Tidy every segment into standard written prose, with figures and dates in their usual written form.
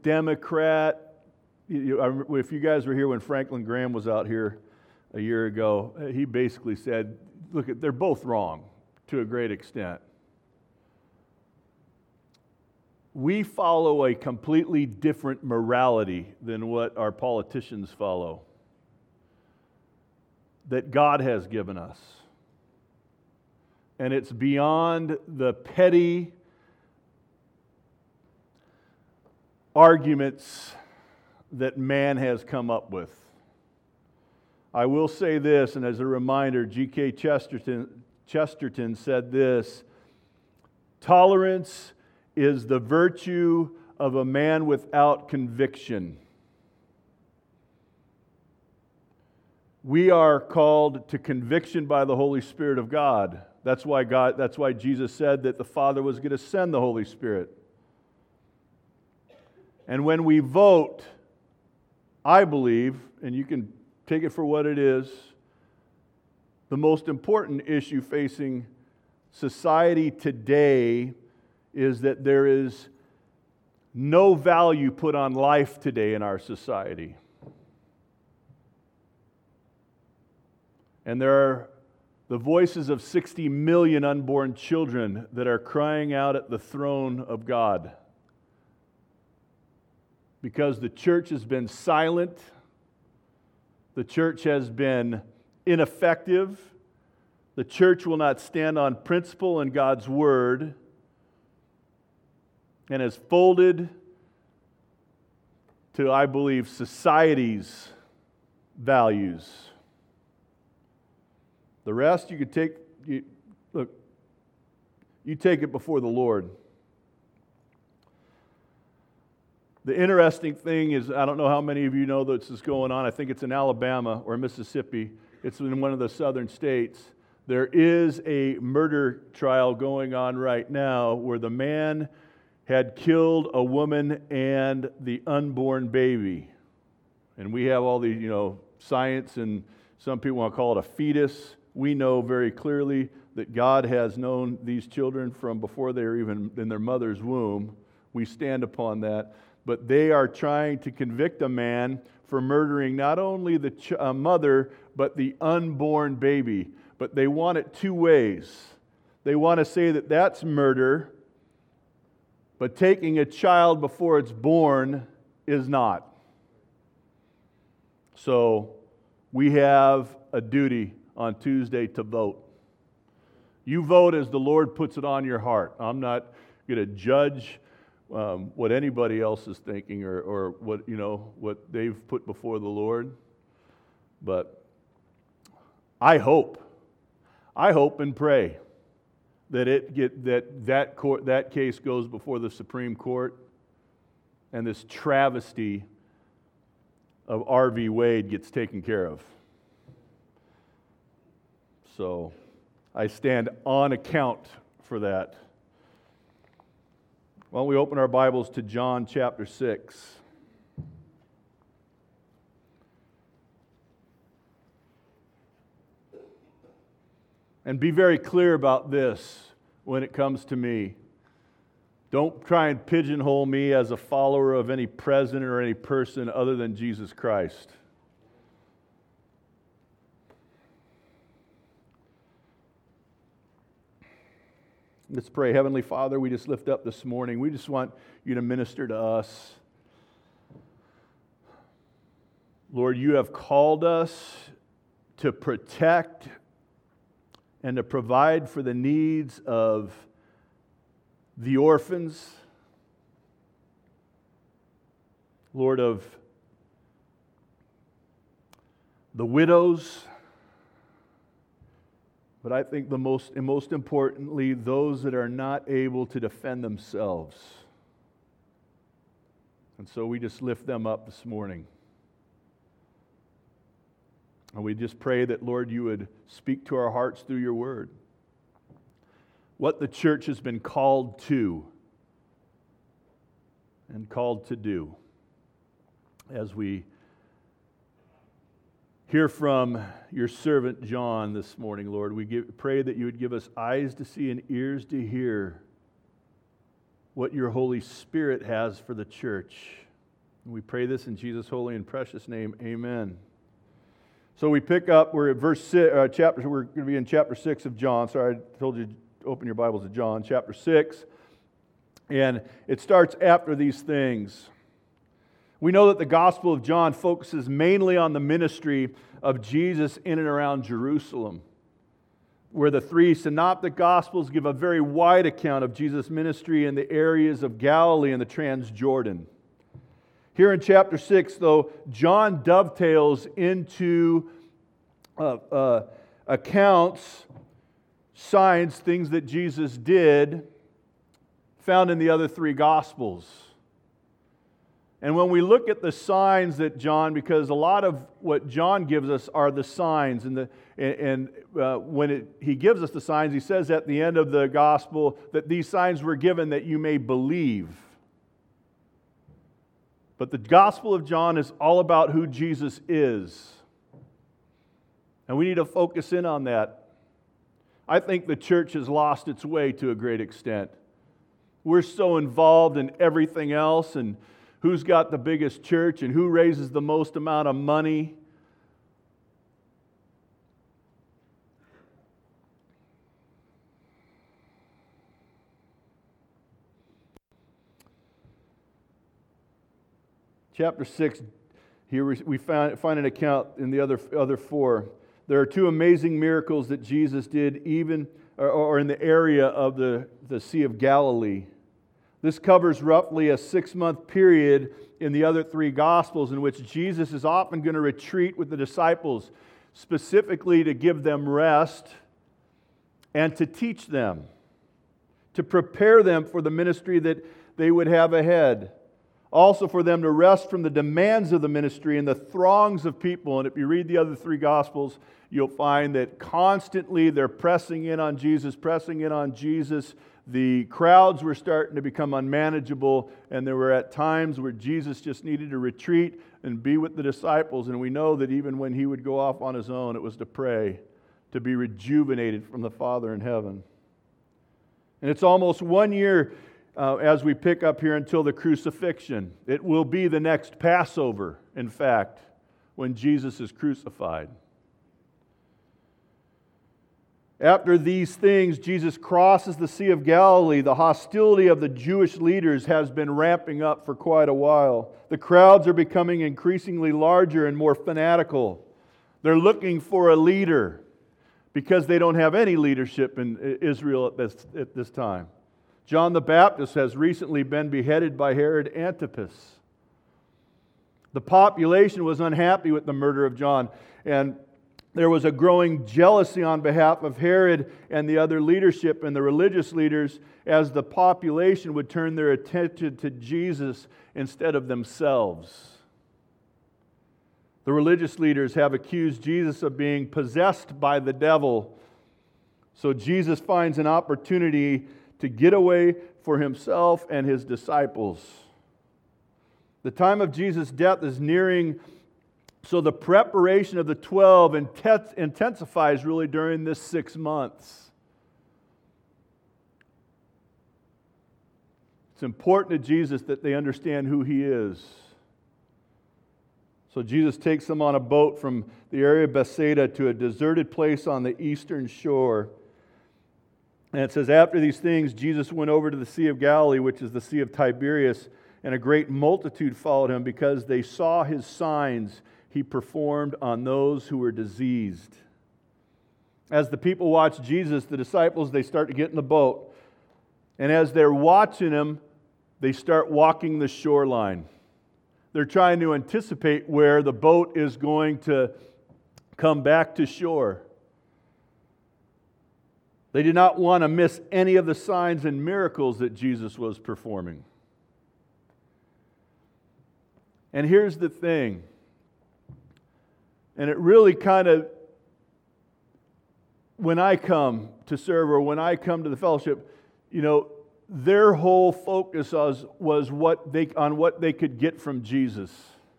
Democrat. If you guys were here when Franklin Graham was out here a year ago, he basically said, look, they're both wrong to a great extent. We follow a completely different morality than what our politicians follow, that God has given us. And it's beyond the petty arguments that man has come up with. I will say this, and as a reminder, G.K. Chesterton said this: tolerance is the virtue of a man without conviction. We are called to conviction by the Holy Spirit of God. That's why Jesus said that the Father was going to send the Holy Spirit. And when we vote, I believe, and you can take it for what it is, the most important issue facing society today is that there is no value put on life today in our society. And there are the voices of 60 million unborn children that are crying out at the throne of God. Because the church has been silent, the church has been ineffective, the church will not stand on principle and God's word, and has folded to, I believe, society's values. The rest you could take, you take it before the Lord. The interesting thing is, I don't know how many of you know that this is going on. I think it's in Alabama or Mississippi. It's in one of the southern states. There is a murder trial going on right now where the man had killed a woman and the unborn baby. And we have all the, science, and some people want to call it a fetus. We know very clearly that God has known these children from before they were even in their mother's womb. We stand upon that. But they are trying to convict a man for murdering not only the mother, but the unborn baby. But they want it two ways. They want to say that that's murder, but taking a child before it's born is not. So we have a duty on Tuesday to vote. You vote as the Lord puts it on your heart. I'm not going to judge what anybody else is thinking or what they've put before the Lord. But I hope and pray that that case goes before the Supreme Court and this travesty of R.V. Wade gets taken care of. So I stand on account for that. Why don't we open our Bibles to John chapter 6. And be very clear about this when it comes to me. Don't try and pigeonhole me as a follower of any president or any person other than Jesus Christ. Let's pray. Heavenly Father, we just lift up this morning. We just want you to minister to us. Lord, you have called us to protect and to provide for the needs of the orphans, Lord, of the widows, but I think most importantly, those that are not able to defend themselves. And so we just lift them up this morning. And we just pray that, Lord, you would speak to our hearts through your word. What the church has been called to and called to do. As we hear from your servant John this morning, Lord, we pray that you would give us eyes to see and ears to hear what your Holy Spirit has for the church. We pray this in Jesus' holy and precious name. Amen. So we pick up, we're at we're going to be in chapter 6 of John. Sorry, I told you to open your Bibles to John, chapter 6. And it starts after these things. We know that the Gospel of John focuses mainly on the ministry of Jesus in and around Jerusalem, where the three synoptic Gospels give a very wide account of Jesus' ministry in the areas of Galilee and the Transjordan. Here in chapter 6, though, John dovetails into accounts, signs, things that Jesus did, found in the other three Gospels. And when we look at the signs that John, because a lot of what John gives us are the signs, he gives us the signs, he says at the end of the Gospel that these signs were given that you may believe. But the Gospel of John is all about who Jesus is. And we need to focus in on that. I think the church has lost its way to a great extent. We're so involved in everything else and who's got the biggest church and who raises the most amount of money. Chapter 6, here we find an account in the other four. There are two amazing miracles that Jesus did even or in the area of the Sea of Galilee. This covers roughly a 6-month period in the other three Gospels in which Jesus is often going to retreat with the disciples, specifically to give them rest and to teach them, to prepare them for the ministry that they would have ahead. Also for them to rest from the demands of the ministry and the throngs of people. And if you read the other three Gospels, you'll find that constantly they're pressing in on Jesus. The crowds were starting to become unmanageable, and there were at times where Jesus just needed to retreat and be with the disciples. And we know that even when he would go off on his own, it was to pray, to be rejuvenated from the Father in heaven. And it's almost 1 year as we pick up here until the crucifixion. It will be the next Passover, in fact, when Jesus is crucified. After these things, Jesus crosses the Sea of Galilee. The hostility of the Jewish leaders has been ramping up for quite a while. The crowds are becoming increasingly larger and more fanatical. They're looking for a leader because they don't have any leadership in Israel at this time. John the Baptist has recently been beheaded by Herod Antipas. The population was unhappy with the murder of John, and there was a growing jealousy on behalf of Herod and the other leadership and the religious leaders as the population would turn their attention to Jesus instead of themselves. The religious leaders have accused Jesus of being possessed by the devil. So Jesus finds an opportunity to get away for himself and his disciples. The time of Jesus' death is nearing, so the preparation of the 12 intensifies really during this 6 months. It's important to Jesus that they understand who he is. So Jesus takes them on a boat from the area of Bethsaida to a deserted place on the eastern shore. And it says, after these things, Jesus went over to the Sea of Galilee, which is the Sea of Tiberias, and a great multitude followed him because they saw his signs he performed on those who were diseased. As the people watch Jesus, the disciples, they start to get in the boat. And as they're watching him, they start walking the shoreline. They're trying to anticipate where the boat is going to come back to shore. They did not want to miss any of the signs and miracles that Jesus was performing. And here's the thing, and it really kind of, when I come to serve or when I come to the fellowship, their whole focus was what they could get from Jesus.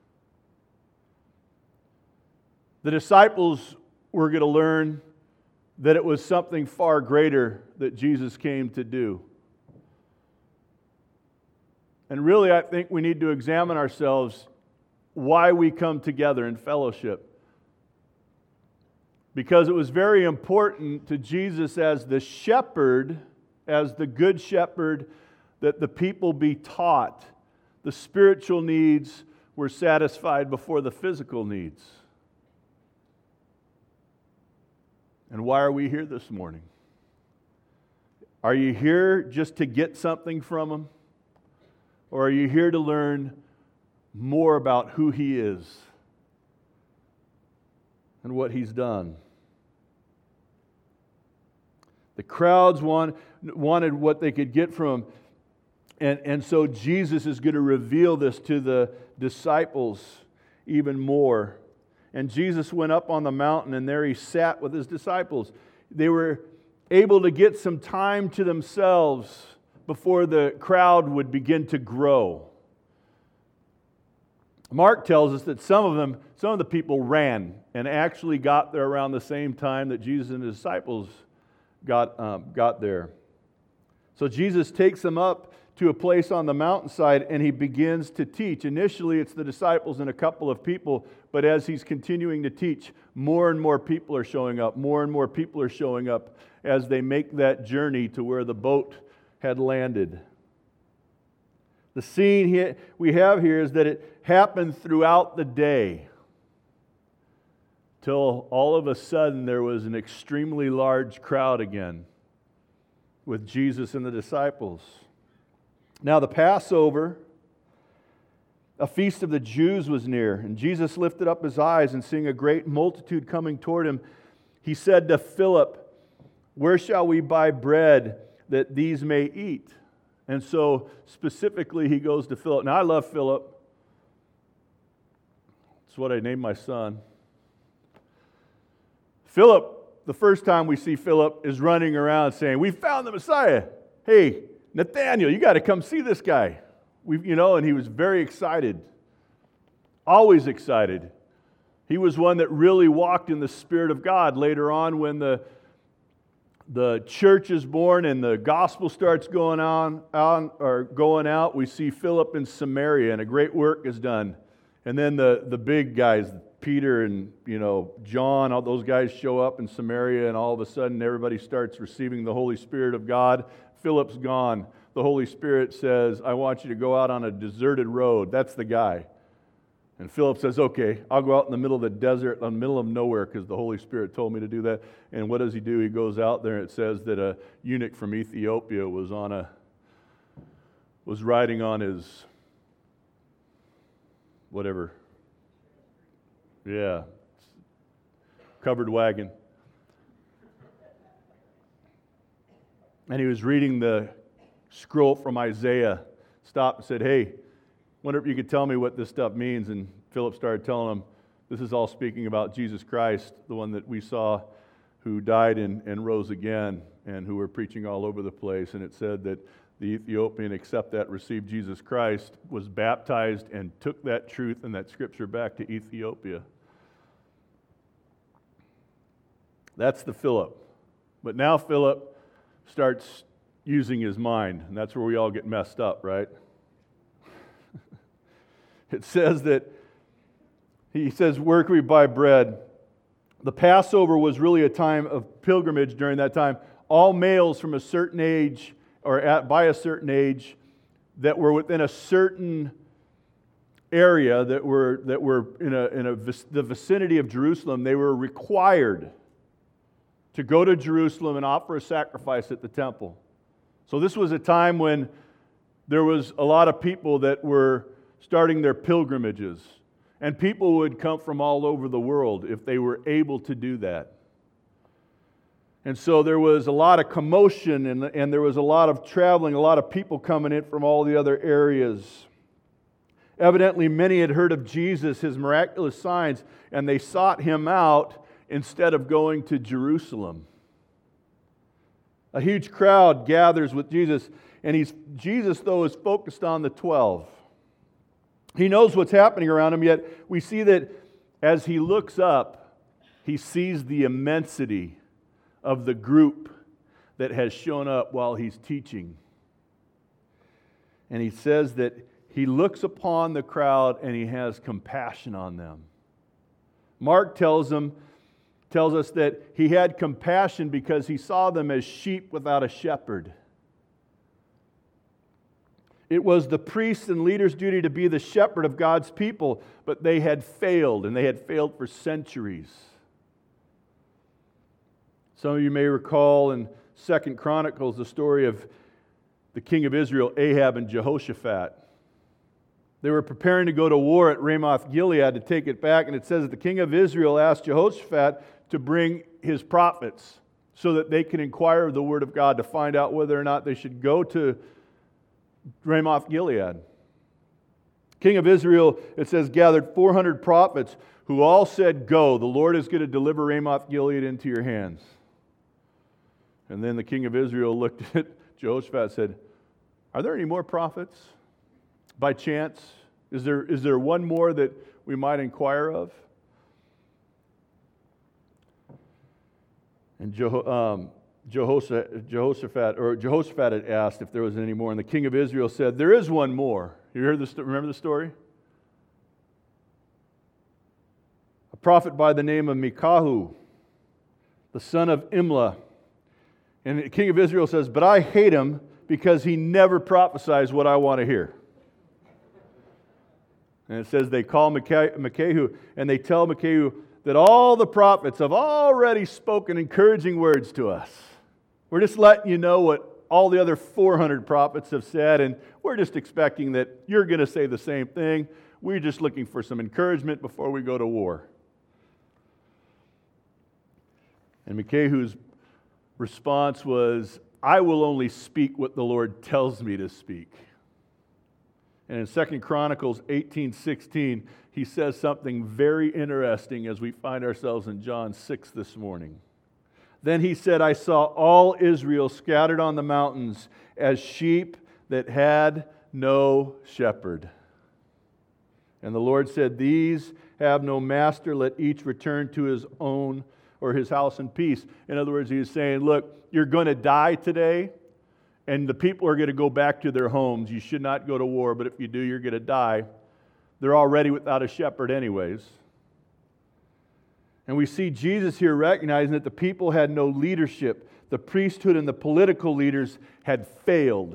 The disciples were going to learn that it was something far greater that Jesus came to do. And really, I think we need to examine ourselves why we come together in fellowship. Because it was very important to Jesus as the shepherd, as the good shepherd, that the people be taught. The spiritual needs were satisfied before the physical needs. And why are we here this morning? Are you here just to get something from Him? Or are you here to learn more about who He is and what He's done? The crowds wanted what they could get from Him. And so Jesus is going to reveal this to the disciples even more. And Jesus went up on the mountain, and there He sat with His disciples. They were able to get some time to themselves before the crowd would begin to grow. Mark tells us that some of the people ran and actually got there around the same time that Jesus and His disciples got there. So Jesus takes them up to a place on the mountainside, and He begins to teach. Initially, it's the disciples and a couple of people, but as He's continuing to teach, more and more people are showing up. More and more people are showing up as they make that journey to where the boat had landed. The scene we have here is that it happened throughout the day, till all of a sudden there was an extremely large crowd again with Jesus and the disciples. Now the Passover, a feast of the Jews, was near, and Jesus lifted up His eyes, and seeing a great multitude coming toward Him, He said to Philip, "Where shall we buy bread that these may eat?" And so specifically He goes to Philip. Now I love Philip. It's what I named my son. Philip, the first time we see Philip, is running around saying, "We found the Messiah. Hey, Nathaniel, you got to come see this guy." And he was very excited. Always excited. He was one that really walked in the Spirit of God. Later on, when the church is born and the gospel starts going out, we see Philip in Samaria, and a great work is done. And then the big guys, Peter and John, all those guys show up in Samaria, and all of a sudden everybody starts receiving the Holy Spirit of God. Philip's gone. The Holy Spirit says, "I want you to go out on a deserted road." That's the guy. And Philip says, "Okay, I'll go out in the middle of the desert, in the middle of nowhere, because the Holy Spirit told me to do that." And what does he do? He goes out there, and it says that a eunuch from Ethiopia was riding on his whatever. Yeah. Covered wagon. And he was reading the scroll from Isaiah. Stopped and said, "Hey, wonder if you could tell me what this stuff means." And Philip started telling him, this is all speaking about Jesus Christ, the one that we saw who died and rose again, and who were preaching all over the place. And it said that the Ethiopian, except that received Jesus Christ, was baptized and took that truth and that scripture back to Ethiopia. That's the Philip. But now Philip starts using his mind, and that's where we all get messed up, right? It says that he says, "Where can we buy bread?" The Passover was really a time of pilgrimage during that time. All males from a certain age, or by a certain age, that were within a certain area, that were in the vicinity of Jerusalem, they were required to go to Jerusalem and offer a sacrifice at the temple. So this was a time when there was a lot of people that were starting their pilgrimages. And people would come from all over the world if they were able to do that. And so there was a lot of commotion, and there was a lot of traveling, a lot of people coming in from all the other areas. Evidently, many had heard of Jesus, His miraculous signs, and they sought Him out instead of going to Jerusalem. A huge crowd gathers with Jesus, and Jesus, though, is focused on the 12. He knows what's happening around him, yet we see that as he looks up, he sees the immensity of the group that has shown up while he's teaching. And he says that he looks upon the crowd and he has compassion on them. Mark tells us that he had compassion because he saw them as sheep without a shepherd. It was the priest's and leader's duty to be the shepherd of God's people, but they had failed, and they had failed for centuries. Some of you may recall in 2 Chronicles the story of the king of Israel, Ahab and Jehoshaphat. They were preparing to go to war at Ramoth-Gilead to take it back, and it says that the king of Israel asked Jehoshaphat to bring his prophets so that they can inquire of the word of God to find out whether or not they should go to Ramoth-Gilead. King of Israel, it says, gathered 400 prophets who all said, "Go, the Lord is going to deliver Ramoth-Gilead into your hands." And then the king of Israel looked at Jehoshaphat and said, "Are there any more prophets? By chance? Is there one more that we might inquire of?" And Jehoshaphat had asked if there was any more, and the king of Israel said, "There is one more." You heard this? Remember the story? A prophet by the name of Micaiah, the son of Imlah. And the king of Israel says, "But I hate him because he never prophesies what I want to hear." And it says they call Micaiah, and they tell Micaiah that all the prophets have already spoken encouraging words to us. We're just letting you know what all the other 400 prophets have said, and we're just expecting that you're going to say the same thing. We're just looking for some encouragement before we go to war. And Micaiah's response was, "I will only speak what the Lord tells me to speak." And in 2 Chronicles 18:16, he says something very interesting as we find ourselves in John 6 this morning. "Then he said, I saw all Israel scattered on the mountains as sheep that had no shepherd. And the Lord said, These have no master, let each return to his own or his house in peace." In other words, he was saying, look, you're going to die today, and the people are going to go back to their homes. You should not go to war, but if you do, you're going to die. They're already without a shepherd anyways. And we see Jesus here recognizing that the people had no leadership. The priesthood and the political leaders had failed.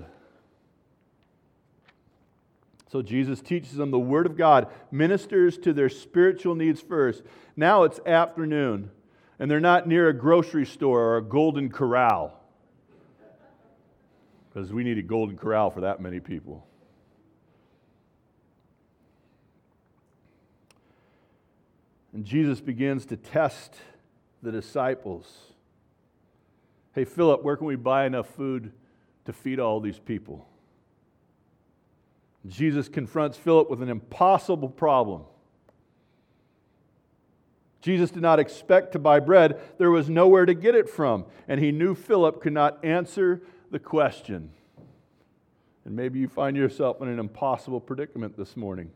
So Jesus teaches them the Word of God, ministers to their spiritual needs first. Now it's afternoon, and they're not near a grocery store or a Golden Corral, because we need a Golden Corral for that many people. And Jesus begins to test the disciples. Hey, Philip, where can we buy enough food to feed all these people? Jesus confronts Philip with an impossible problem. Jesus did not expect to buy bread. There was nowhere to get it from. And he knew Philip could not answer the question. And maybe you find yourself in an impossible predicament this morning.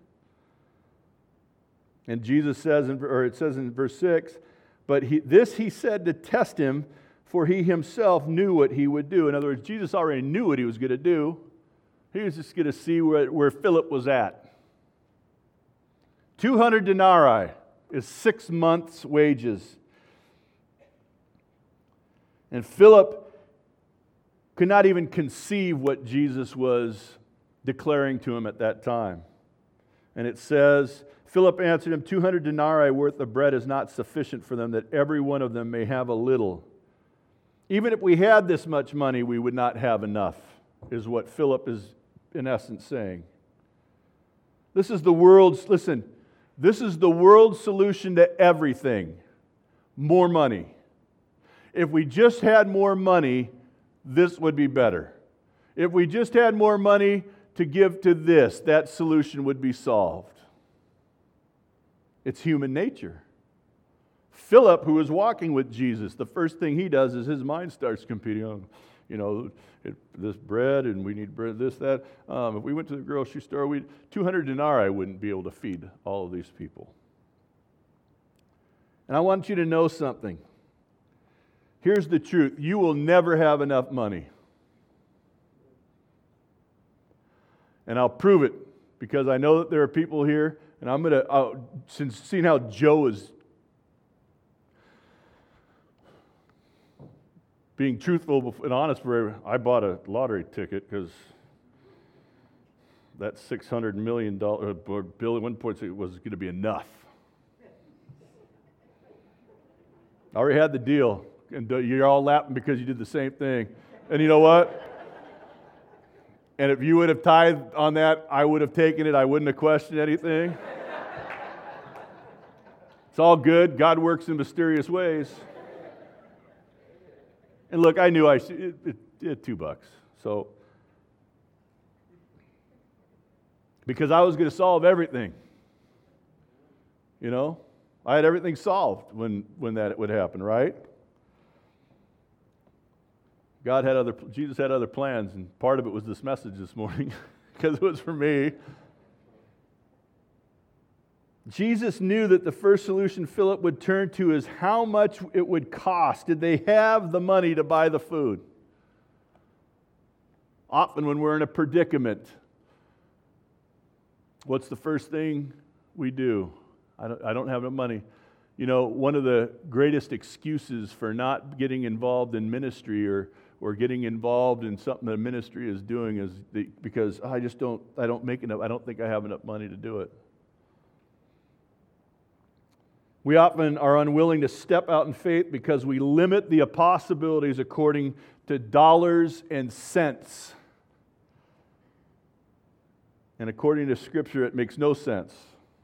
And Jesus says, it says in verse 6, but he said to test him, for he himself knew what he would do. In other words, Jesus already knew what he was going to do. He was just going to see where Philip was at. 200 denarii is 6 months' wages. And Philip could not even conceive what Jesus was declaring to him at that time. And it says, Philip answered him, 200 denarii worth of bread is not sufficient for them, that every one of them may have a little. Even if we had this much money, we would not have enough, is what Philip is in essence saying. This is the world's solution to everything. More money. If we just had more money, this would be better. If we just had more money to give to this, that solution would be solved. It's human nature. Philip, who is walking with Jesus, the first thing he does is his mind starts competing on, this bread, and we need bread, this, that. If we went to the grocery store, 200 denarii wouldn't be able to feed all of these people. And I want you to know something. Here's the truth. You will never have enough money. And I'll prove it because I know that there are people here, and I'm going to, since seeing how Joe is being truthful and honest, I bought a lottery ticket because that $600 million bill at 1.6 was going to be enough. I already had the deal, and you're all laughing because you did the same thing. And you know what? And if you would have tithed on that, I would have taken it. I wouldn't have questioned anything. It's all good. God works in mysterious ways. And look, I knew it had $2. So, because I was going to solve everything. You know? I had everything solved when that would happen, right? Jesus had other plans, and part of it was this message this morning, because it was for me. Jesus knew that the first solution Philip would turn to is how much it would cost. Did they have the money to buy the food? Often when we're in a predicament, what's the first thing we do? I don't have the money. You know, one of the greatest excuses for not getting involved in ministry or getting involved in something that ministry is doing is because I don't make enough. I don't think I have enough money to do it. We often are unwilling to step out in faith because we limit the possibilities according to dollars and cents. And according to Scripture, it makes no sense.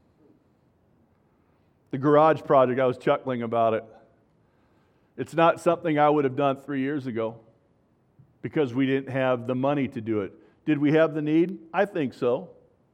The garage project, I was chuckling about it. It's not something I would have done 3 years ago because we didn't have the money to do it. Did we have the need? I think so.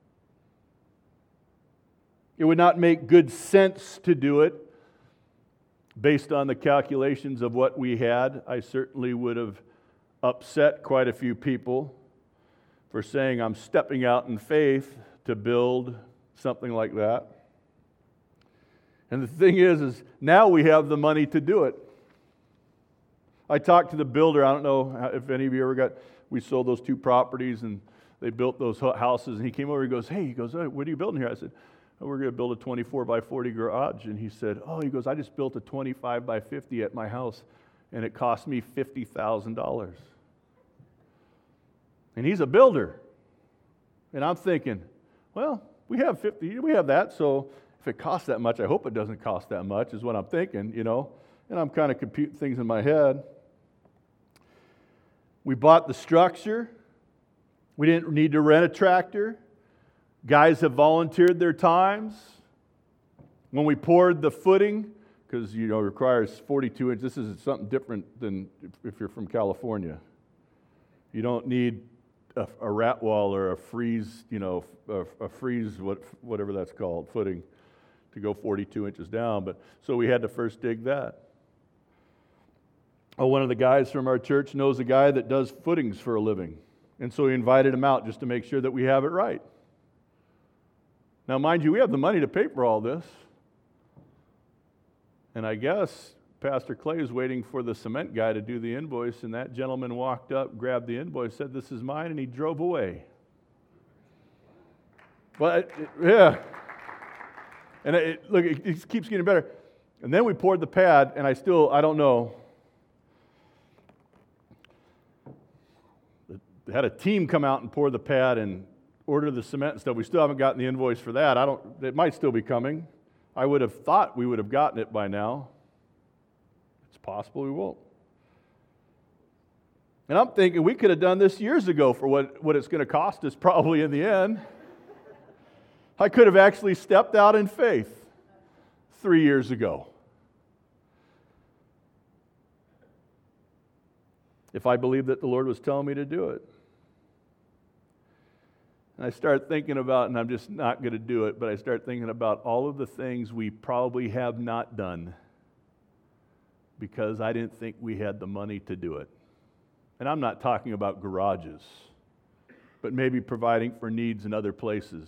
It would not make good sense to do it based on the calculations of what we had. I certainly would have upset quite a few people for saying I'm stepping out in faith to build something like that. And the thing is now we have the money to do it. I talked to the builder. I don't know if any of you we sold those 2 properties and they built those houses. And he came over, he goes, hey, what are you building here? I said, we're going to build a 24 by 40 garage. And he said, I just built a 25 by 50 at my house and it cost me $50,000. And he's a builder. And I'm thinking, well, we have that, so if it costs that much, I hope it doesn't cost that much, is what I'm thinking, you know. And I'm kind of computing things in my head. We bought the structure. We didn't need to rent a tractor. Guys have volunteered their times. When we poured the footing, because, it requires 42 inches. This is something different than if you're from California. You don't need a rat wall or a freeze, whatever that's called, footing, to go 42 inches down. But so we had to first dig that. One of the guys from our church knows a guy that does footings for a living. And so he invited him out just to make sure that we have it right. Now, mind you, we have the money to pay for all this. And I guess Pastor Clay is waiting for the cement guy to do the invoice, and that gentleman walked up, grabbed the invoice, said, "This is mine," and he drove away. But, yeah. And it keeps getting better. And then we poured the pad, and I don't know. They had a team come out and pour the pad and order the cement and stuff. We still haven't gotten the invoice for that. It might still be coming. I would have thought we would have gotten it by now. It's possible we won't. And I'm thinking we could have done this years ago for what it's going to cost us probably in the end. I could have actually stepped out in faith 3 years ago. If I believed that the Lord was telling me to do it. And I start thinking about, and I'm just not going to do it, but I start thinking about all of the things we probably have not done because I didn't think we had the money to do it. And I'm not talking about garages, but maybe providing for needs in other places.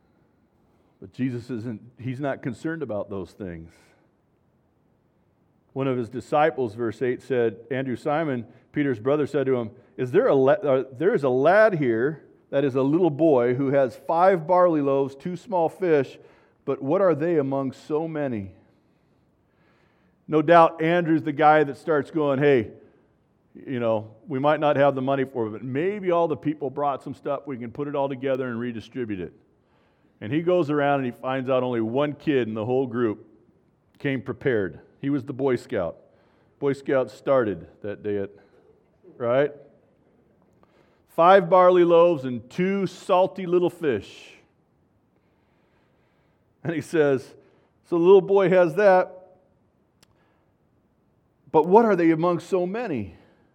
But Jesus he's not concerned about those things. one of his disciples, verse 8 said, Andrew Simon, Peter's brother, said to him, there is a lad here, that is a little boy, who has 5 barley loaves, 2 small fish, but what are they among so many? No doubt Andrew's the guy that starts going, hey, we might not have the money for it, but maybe all the people brought some stuff, we can put it all together and redistribute it. And he goes around and he finds out only one kid in the whole group came prepared. He was the Boy Scout. Boy Scouts started that day, right? 5 barley loaves and 2 salty little fish. And he says, so the little boy has that, but what are they among so many?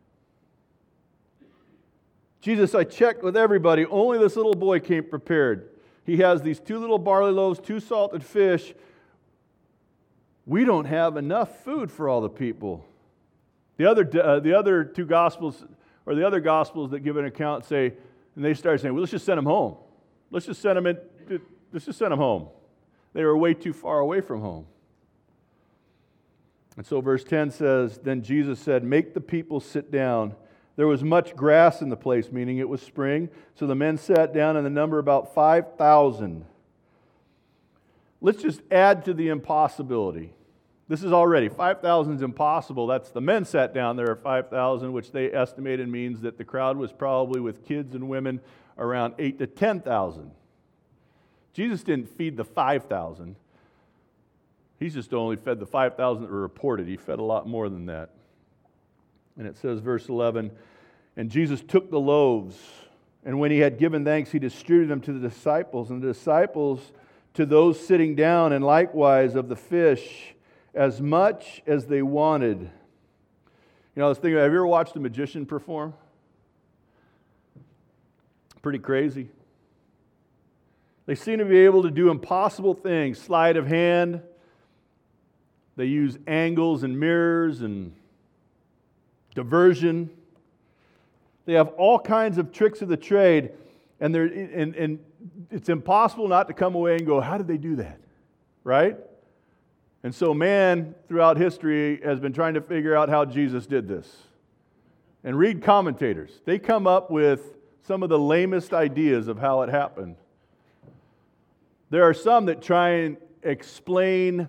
Jesus, I checked with everybody. Only this little boy came prepared. He has these 2 little barley loaves, 2 salted fish. We don't have enough food for all the people. The other 2 gospels, or the other gospels that give an account say, and they start saying, well, let's just send them home. Let's just send them home. They were way too far away from home. And so verse 10 says, then Jesus said, make the people sit down. There was much grass in the place, meaning it was spring. So the men sat down, and the number about 5,000. Let's just add to the impossibility. This is already, 5,000 is impossible. That's the men sat down, there are 5,000, which they estimated means that the crowd was probably, with kids and women, around 8,000 to 10,000. Jesus didn't feed the 5,000. He's just only fed the 5,000 that were reported. He fed a lot more than that. And it says, verse 11, and Jesus took the loaves, and when he had given thanks, he distributed them to the disciples, and the disciples to those sitting down, and likewise of the fish, as much as they wanted. I was thinking, have you ever watched a magician perform? Pretty crazy. They seem to be able to do impossible things. Sleight of hand. They use angles and mirrors and diversion. They have all kinds of tricks of the trade, and it's impossible not to come away and go, how did they do that? Right? And so man, throughout history, has been trying to figure out how Jesus did this. And read commentators. They come up with some of the lamest ideas of how it happened. There are some that try and explain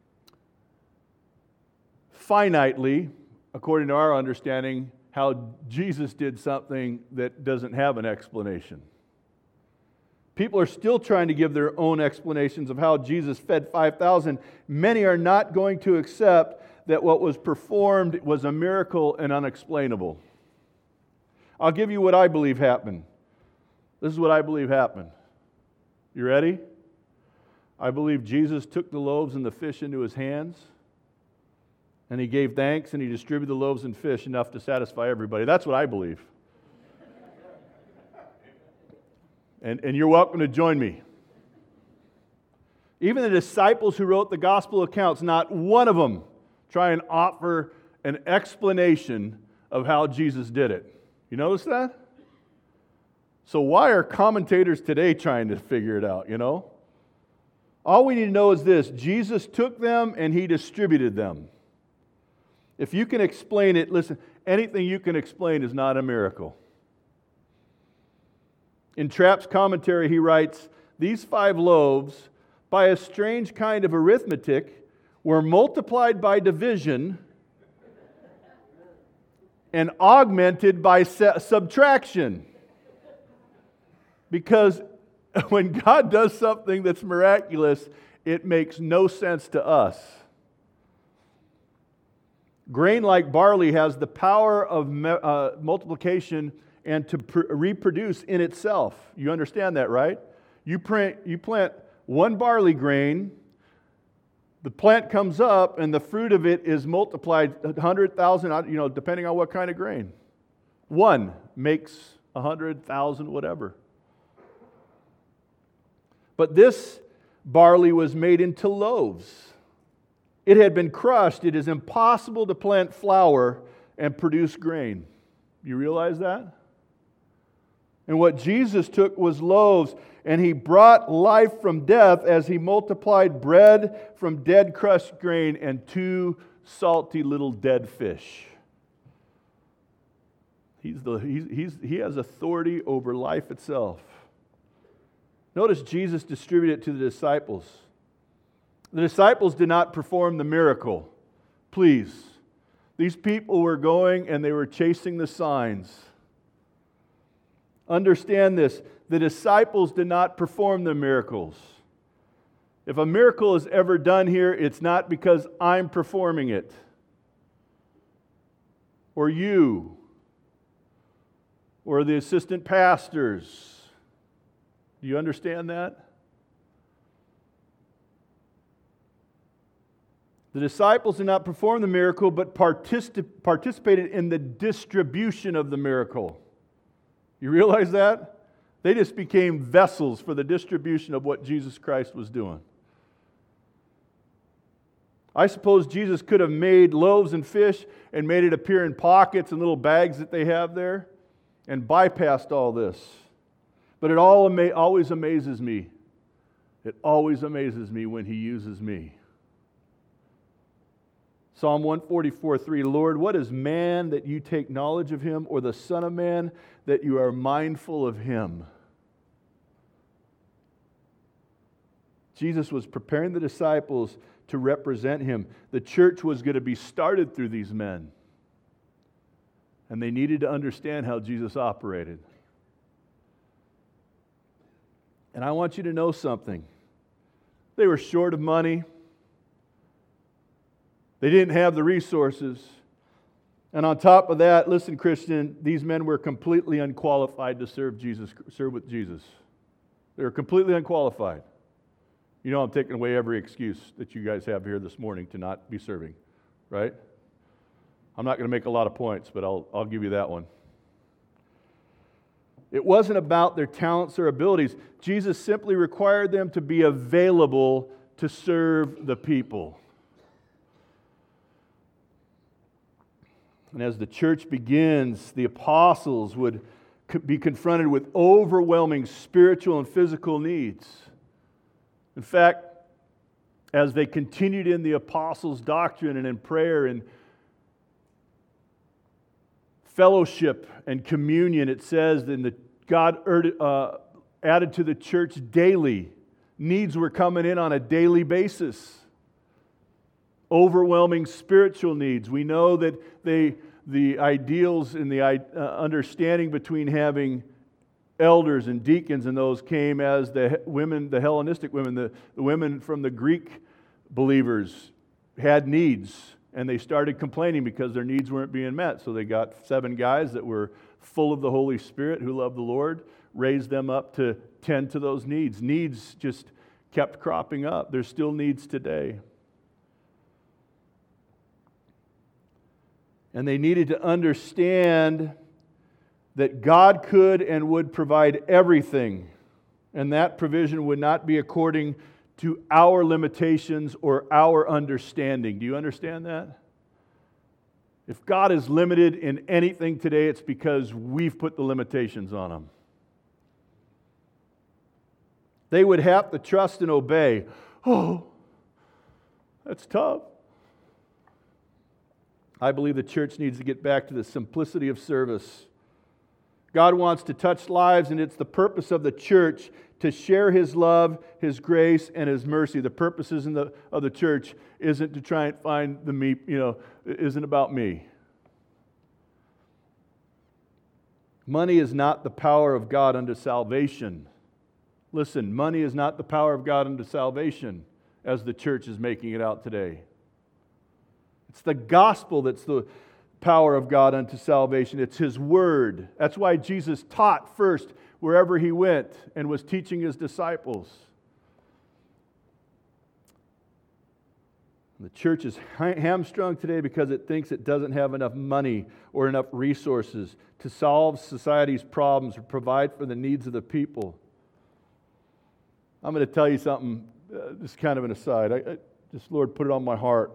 finitely, according to our understanding, how Jesus did something that doesn't have an explanation. People are still trying to give their own explanations of how Jesus fed 5,000. Many are not going to accept that what was performed was a miracle and unexplainable. I'll give you what I believe happened. This is what I believe happened. You ready? I believe Jesus took the loaves and the fish into his hands, and he gave thanks, and he distributed the loaves and fish enough to satisfy everybody. That's what I believe. And you're welcome to join me. Even the disciples who wrote the gospel accounts, not one of them try and offer an explanation of how Jesus did it. You notice that? So why are commentators today trying to figure it out, All we need to know is this: Jesus took them and he distributed them. If you can explain it, listen, anything you can explain is not a miracle. In Trapp's commentary, he writes, these 5 loaves, by a strange kind of arithmetic, were multiplied by division and augmented by subtraction. Because when God does something that's miraculous, it makes no sense to us. Grain like barley has the power of multiplication and to reproduce in itself. You understand that, right? You plant one barley grain, the plant comes up, and the fruit of it is multiplied 100,000, depending on what kind of grain. One makes 100,000, whatever. But this barley was made into loaves. It had been crushed. It is impossible to plant flour and produce grain. You realize that? And what Jesus took was loaves, and he brought life from death as he multiplied bread from dead crushed grain and 2 salty little dead fish. He has authority over life itself. Notice Jesus distributed it to the disciples. The disciples did not perform the miracle. Please. These people were going and they were chasing the signs. Understand this. The disciples did not perform the miracles. If a miracle is ever done here, it's not because I'm performing it. Or you. Or the assistant pastors. Do you understand that? The disciples did not perform the miracle, but participated in the distribution of the miracle. You realize that? They just became vessels for the distribution of what Jesus Christ was doing. I suppose Jesus could have made loaves and fish and made it appear in pockets and little bags that they have there and bypassed all this. But it always amazes me. It always amazes me when He uses me. Psalm 144:3, Lord, what is man that you take knowledge of him, or the Son of Man that you are mindful of him? Jesus was preparing the disciples to represent Him. The church was going to be started through these men. And they needed to understand how Jesus operated. And I want you to know something. They were short of money. They didn't have the resources. And on top of that, listen, Christian, these men were completely unqualified to serve with Jesus. They were completely unqualified. You know I'm taking away every excuse that you guys have here this morning to not be serving, right? I'm not going to make a lot of points, but I'll give you that one. It wasn't about their talents or abilities. Jesus simply required them to be available to serve the people. And as the church begins, the apostles would be confronted with overwhelming spiritual and physical needs. In fact, as they continued in the apostles' doctrine and in prayer and fellowship and communion, it says that God added to the church daily. Needs were coming in on a daily basis. Overwhelming spiritual needs. We know that the ideals and the understanding between having elders and deacons and those came as the women, the Hellenistic women, the women from the Greek believers had needs, and they started complaining because their needs weren't being met. So they got 7 guys that were full of the Holy Spirit who loved the Lord, raised them up to tend to those needs. Needs just kept cropping up. There's still needs today. And they needed to understand that God could and would provide everything, and that provision would not be according to our limitations or our understanding. Do you understand that? If God is limited in anything today, it's because we've put the limitations on Him. They would have to trust and obey. Oh, that's tough. I believe the church needs to get back to the simplicity of service. God wants to touch lives, and it's the purpose of the church to share His love, His grace, and His mercy. The purposes of the church isn't to try and find the me, isn't about me. Money is not the power of God unto salvation. Listen, money is not the power of God unto salvation, as the church is making it out today. It's the gospel that's the power of God unto salvation. It's His word. That's why Jesus taught first wherever He went and was teaching His disciples. The church is hamstrung today because it thinks it doesn't have enough money or enough resources to solve society's problems or provide for the needs of the people. I'm going to tell you something, just kind of an aside. Just Lord put it on my heart.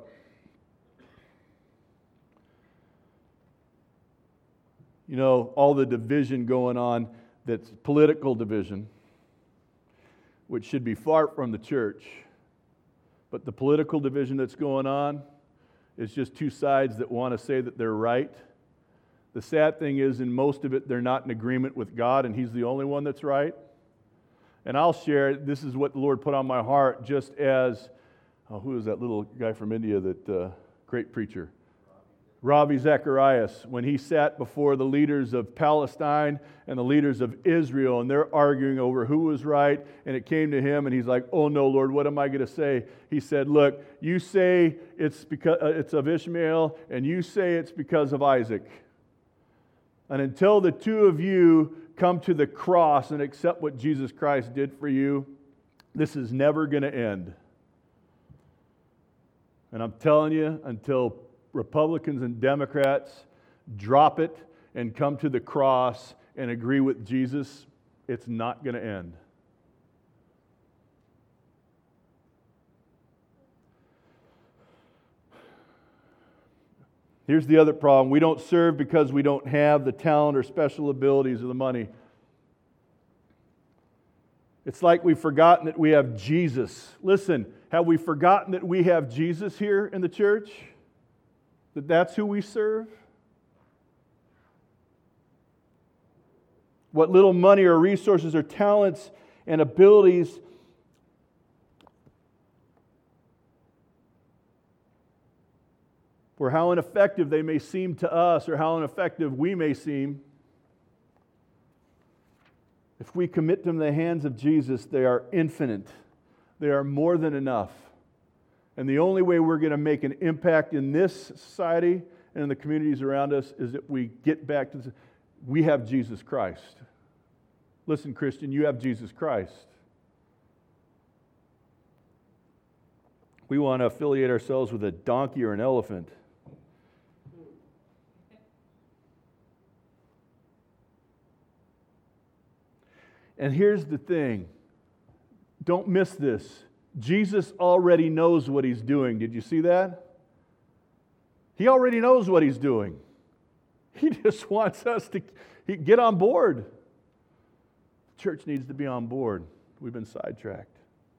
You know, all the division going on, that's political division, which should be far from the church. But the political division that's going on It's just two sides that want to say that they're right. The sad thing is, in most of it, they're not in agreement with God, and He's the only one that's right. And I'll share, this is what the Lord put on my heart, just as, who is that little guy from India, that great preacher? Ravi Zacharias, when he sat before the leaders of Palestine and the leaders of Israel, and they're arguing over who was right, and it came to him, and he's like, "Oh no, Lord, what am I going to say?" He said, "Look, you say it's because it's of Ishmael, and you say it's because of Isaac. And until the two of you come to the cross and accept what Jesus Christ did for you, this is never going to end." And I'm telling you, until Republicans and Democrats drop it and come to the cross and agree with Jesus, it's not going to end. Here's the other problem. We don't serve because we don't have the talent or special abilities or the money. It's like we've forgotten that we have Jesus. Listen, have we forgotten that we have Jesus here in the church? That that's who we serve? What little money or resources or talents and abilities or how ineffective they may seem to us or how ineffective we may seem, if we commit them to the hands of Jesus, they are infinite. They are more than enough. And the only way we're going to make an impact in this society and in the communities around us is that we get back to we have Jesus Christ. Listen, Christian, you have Jesus Christ. We want to affiliate ourselves with a donkey or an elephant. And here's the thing. Don't miss this. Jesus already knows what He's doing. Did you see that? He already knows what He's doing. He just wants us to get on board. The church needs to be on board. We've been sidetracked.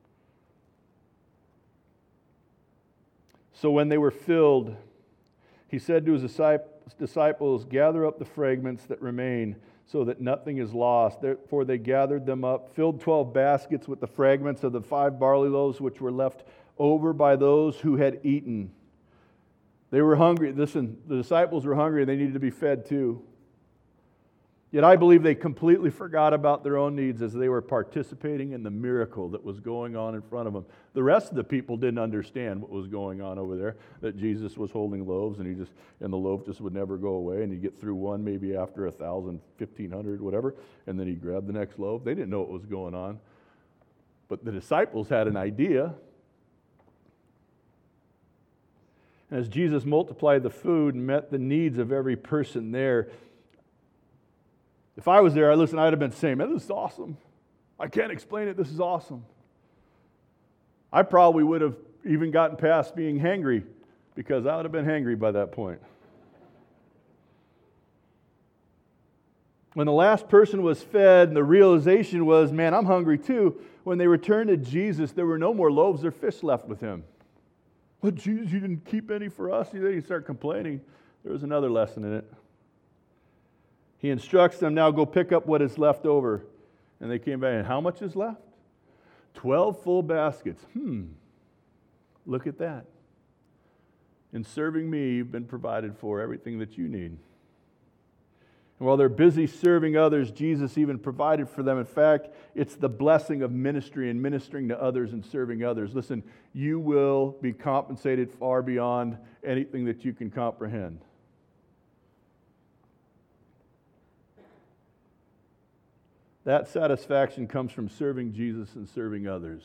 So when they were filled, He said to His disciples, "Gather up the fragments that remain, so that nothing is lost." Therefore they gathered them up, filled 12 baskets with the fragments of the 5 barley loaves which were left over by those who had eaten. They were hungry. Listen, the disciples were hungry and they needed to be fed too. Yet I believe they completely forgot about their own needs as they were participating in the miracle that was going on in front of them. The rest of the people didn't understand what was going on over there, that Jesus was holding loaves and the loaf just would never go away, and he'd get through one maybe after 1,000, 1,500, whatever, and then he'd grab the next loaf. They didn't know what was going on. But the disciples had an idea. And as Jesus multiplied the food and met the needs of every person there, if I was there, I'd have been saying, "Man, this is awesome. I can't explain it. This is awesome." I probably would have even gotten past being hangry, because I would have been hangry by that point. When the last person was fed and the realization was, "Man, I'm hungry too," when they returned to Jesus, there were no more loaves or fish left with Him. "Well, Jesus, you didn't keep any for us?" They start complaining. There was another lesson in it. He instructs them, "Now go pick up what is left over." And they came back, and how much is left? 12 full baskets. Look at that. In serving me, you've been provided for everything that you need. And while they're busy serving others, Jesus even provided for them. In fact, it's the blessing of ministry and ministering to others and serving others. Listen, you will be compensated far beyond anything that you can comprehend. That satisfaction comes from serving Jesus and serving others.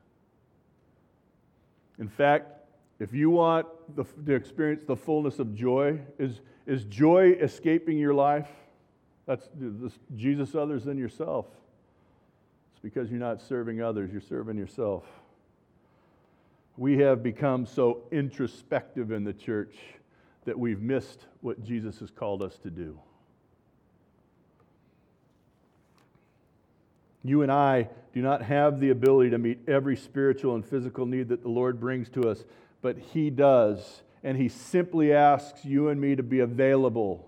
In fact, if you want to experience the fullness of joy, is joy escaping your life? That's Jesus others than yourself. It's because you're not serving others, you're serving yourself. We have become so introspective in the church that we've missed what Jesus has called us to do. You and I do not have the ability to meet every spiritual and physical need that the Lord brings to us, but He does. and He simply asks you and me to be available.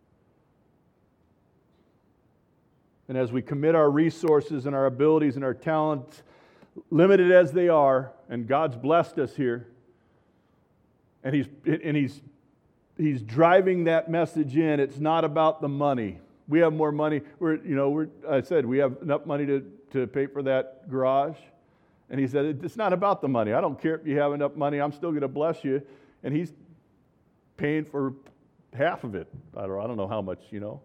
And as we commit our resources and our abilities and our talents, limited as they are, and God's blessed us here, and He's driving that message in. It's not about the money. We have more money. I said we have enough money to pay for that garage. And He said, it's not about the money. I don't care if you have enough money. I'm still going to bless you. And He's paying for half of it. I don't know how much,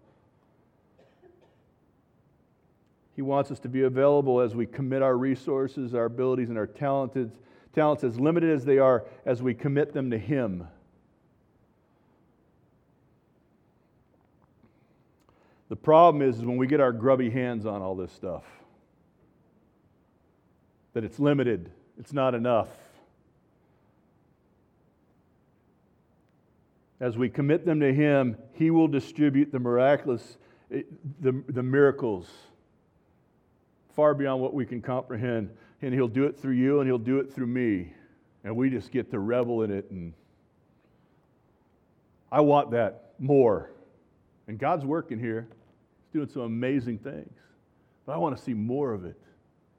He wants us to be available as we commit our resources, our abilities, and our talents, as limited as they are, as we commit them to Him. The problem is when we get our grubby hands on all this stuff, that it's limited, it's not enough. As we commit them to Him, He will distribute the miraculous, the miracles far beyond what we can comprehend. And He'll do it through you and He'll do it through me. And we just get to revel in it. And I want that more. And God's working here. He's doing some amazing things. But I want to see more of it.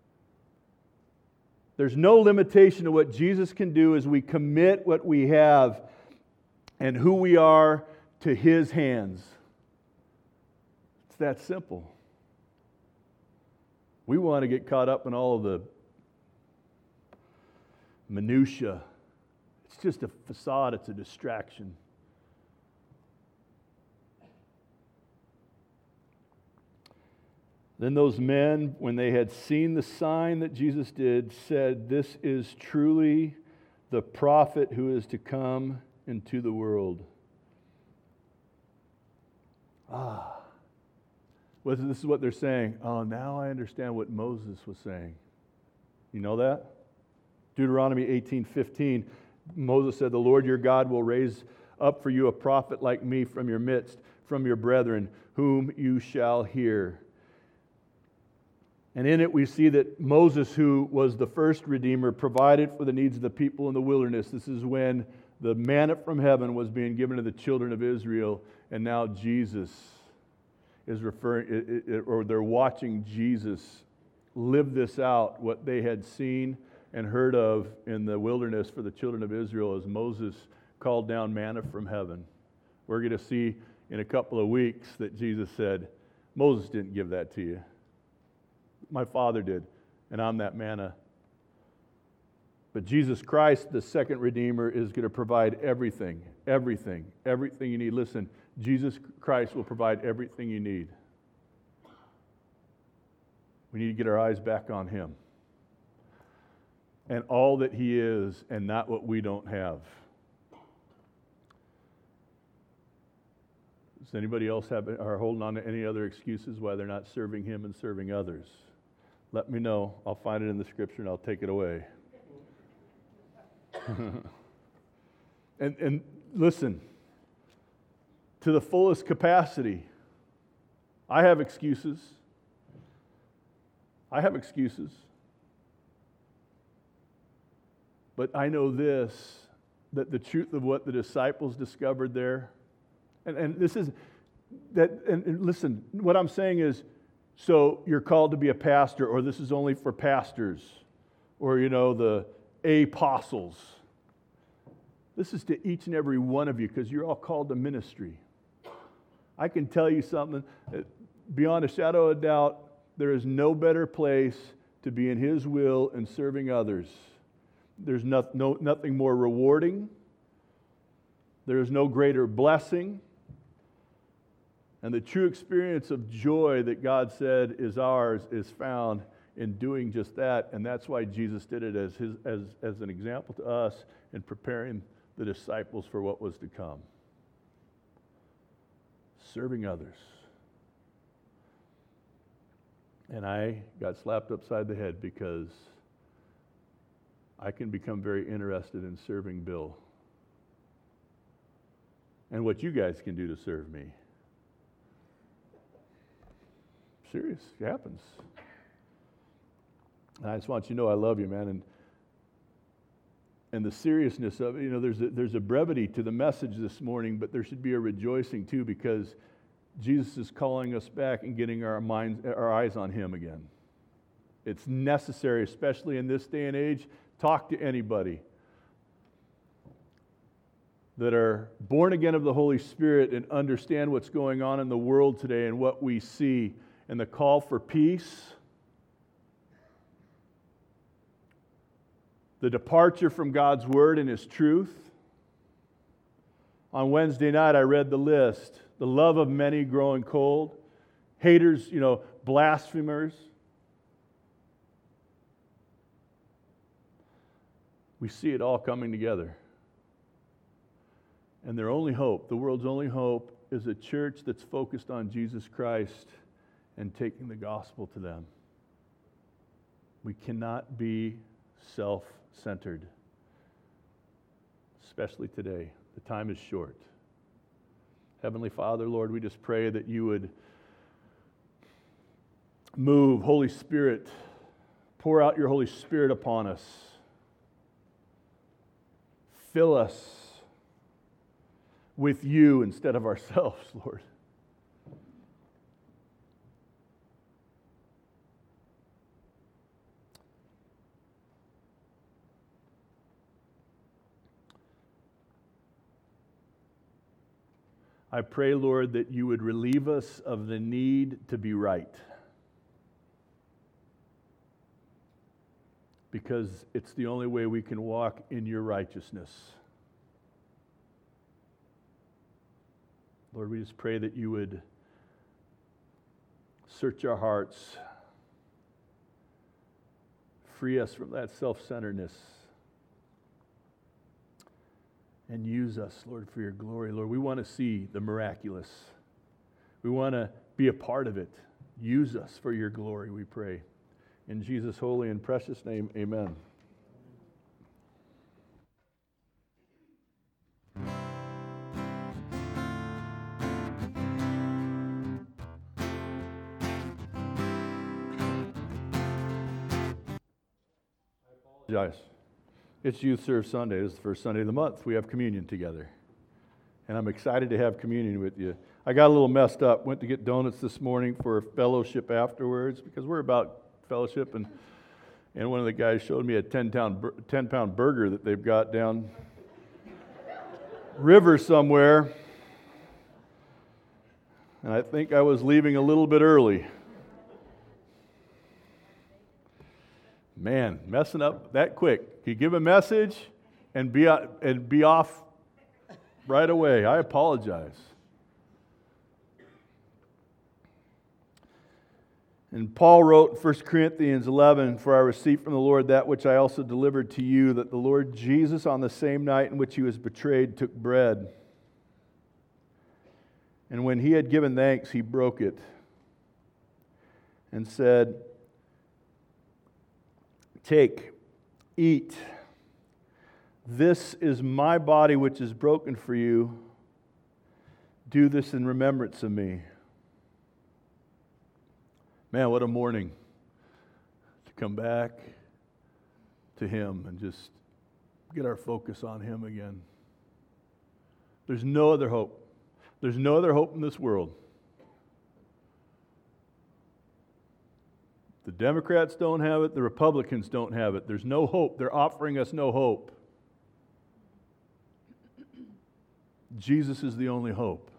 There's no limitation to what Jesus can do as we commit what we have and who we are to His hands. It's that simple. We want to get caught up in all of the minutia. It's just a facade, it's a distraction. Then those men, when they had seen the sign that Jesus did, said, "This is truly the prophet who is to come into the world." Well, this is what they're saying. Oh, now I understand what Moses was saying. You know that? Deuteronomy 18:15, Moses said, "The Lord your God will raise up for you a prophet like me from your midst, from your brethren, whom you shall hear." And in it we see that Moses, who was the first Redeemer, provided for the needs of the people in the wilderness. This is when the manna from heaven was being given to the children of Israel, and now Jesus is they're watching Jesus live this out, what they had seen and heard of in the wilderness for the children of Israel as Moses called down manna from heaven. We're going to see in a couple of weeks that Jesus said, "Moses didn't give that to you. My Father did, and I'm that manna." But Jesus Christ, the second Redeemer, is going to provide everything you need. Listen, Jesus Christ will provide everything you need. We need to get our eyes back on Him and all that He is, and not what we don't have. Does anybody else are holding on to any other excuses why they're not serving Him and serving others? Let me know. I'll find it in the Scripture and I'll take it away. And listen, to the fullest capacity, I have excuses. But I know this, that the truth of what the disciples discovered there, and this is, that, and listen, what I'm saying is, so you're called to be a pastor, or this is only for pastors, or the apostles. This is to each and every one of you, because you're all called to ministry. I can tell you something, beyond a shadow of a doubt, there is no better place to be in His will and serving others. There's nothing more rewarding. There is no greater blessing. And the true experience of joy that God said is ours is found in doing just that. And that's why Jesus did it as an example to us in preparing the disciples for what was to come. Serving others. And I got slapped upside the head because I can become very interested in serving Bill and what you guys can do to serve me. Serious, it happens. And I just want you to know I love you, man. And and the seriousness of it. There's a brevity to the message this morning, but there should be a rejoicing too, because Jesus is calling us back and getting our eyes on Him again. It's necessary, especially in this day and age. Talk to anybody that are born again of the Holy Spirit and understand what's going on in the world today and what we see, and the call for peace, the departure from God's Word and His truth. On Wednesday night, I read the list. The love of many growing cold. Haters, blasphemers. We see it all coming together. And their only hope, the world's only hope, is a church that's focused on Jesus Christ and taking the gospel to them. We cannot be self-centered, especially today. The time is short. Heavenly Father, Lord, we just pray that you would move. Holy Spirit, pour out your Holy Spirit upon us. Fill us with you instead of ourselves, Lord. I pray, Lord, that you would relieve us of the need to be right, because it's the only way we can walk in your righteousness. Lord, we just pray that you would search our hearts, free us from that self-centeredness, and use us, Lord, for your glory. Lord, we want to see the miraculous. We want to be a part of it. Use us for your glory, we pray. In Jesus' holy and precious name, amen. It's Youth Serve Sunday. This is the first Sunday of the month. We have communion together. And I'm excited to have communion with you. I got a little messed up. Went to get donuts this morning for fellowship afterwards, because we're about fellowship. And one of the guys showed me a 10-pound burger that they've got down river somewhere. And I think I was leaving a little bit early. Man, messing up that quick. You give a message and be off right away. I apologize. And Paul wrote in 1 Corinthians 11, "For I received from the Lord that which I also delivered to you, that the Lord Jesus, on the same night in which he was betrayed, took bread. And when he had given thanks, he broke it and said, 'Take, eat. This is my body which is broken for you. Do this in remembrance of me.'" Man, what a morning to come back to him and just get our focus on him again. There's no other hope. There's no other hope in this world. The Democrats don't have it. The Republicans don't have it. There's no hope. They're offering us no hope. Jesus is the only hope.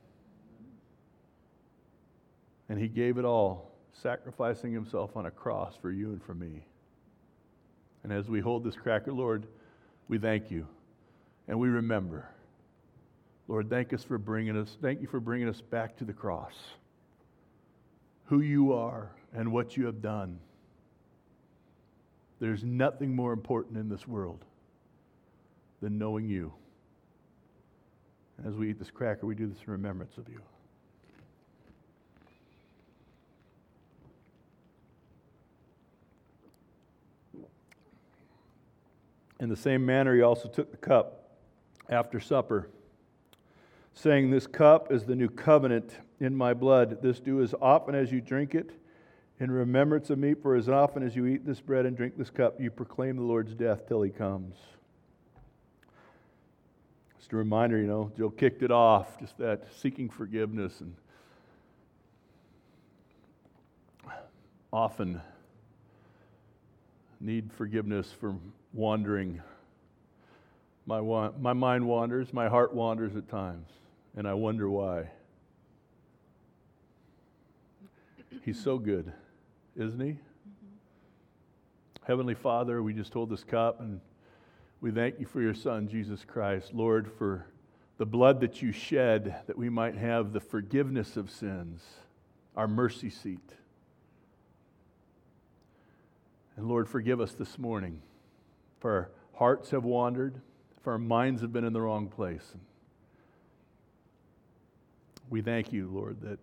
And he gave it all, sacrificing himself on a cross for you and for me. And as we hold this cracker, Lord, we thank you and we remember. Lord, thank you for bringing us back to the cross. Who you are and what you have done. There's nothing more important in this world than knowing you. As we eat this cracker, we do this in remembrance of you. In the same manner, he also took the cup after supper, saying, "This cup is the new covenant in my blood. This do as often as you drink it in remembrance of me. For as often as you eat this bread and drink this cup, you proclaim the Lord's death till he comes." Just a reminder, Jill kicked it off, just that seeking forgiveness, and often need forgiveness for wandering. My mind wanders, my heart wanders at times, and I wonder why. He's so good, isn't he? Heavenly Father, we just hold this cup and we thank you for your Son, Jesus Christ. Lord, for the blood that you shed that we might have the forgiveness of sins, our mercy seat. And Lord, forgive us this morning, for our hearts have wandered, for our minds have been in the wrong place. We thank you, Lord, that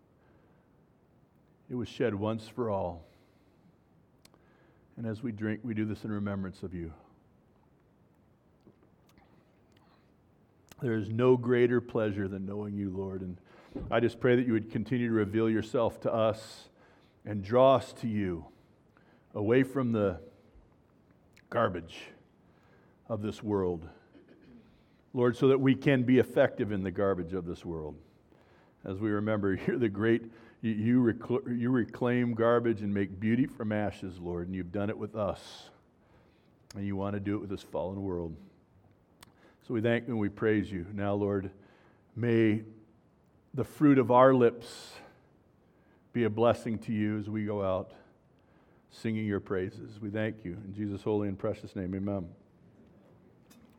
it was shed once for all. And as we drink, we do this in remembrance of you. There is no greater pleasure than knowing you, Lord. And I just pray that you would continue to reveal yourself to us and draw us to you, away from the garbage of this world, Lord, so that we can be effective in the garbage of this world. As we remember, you're the great, you reclaim garbage and make beauty from ashes, Lord, and you've done it with us. And you want to do it with this fallen world. So we thank you and we praise you. Now, Lord, may the fruit of our lips be a blessing to you as we go out singing your praises. We thank you. In Jesus' holy and precious name, amen.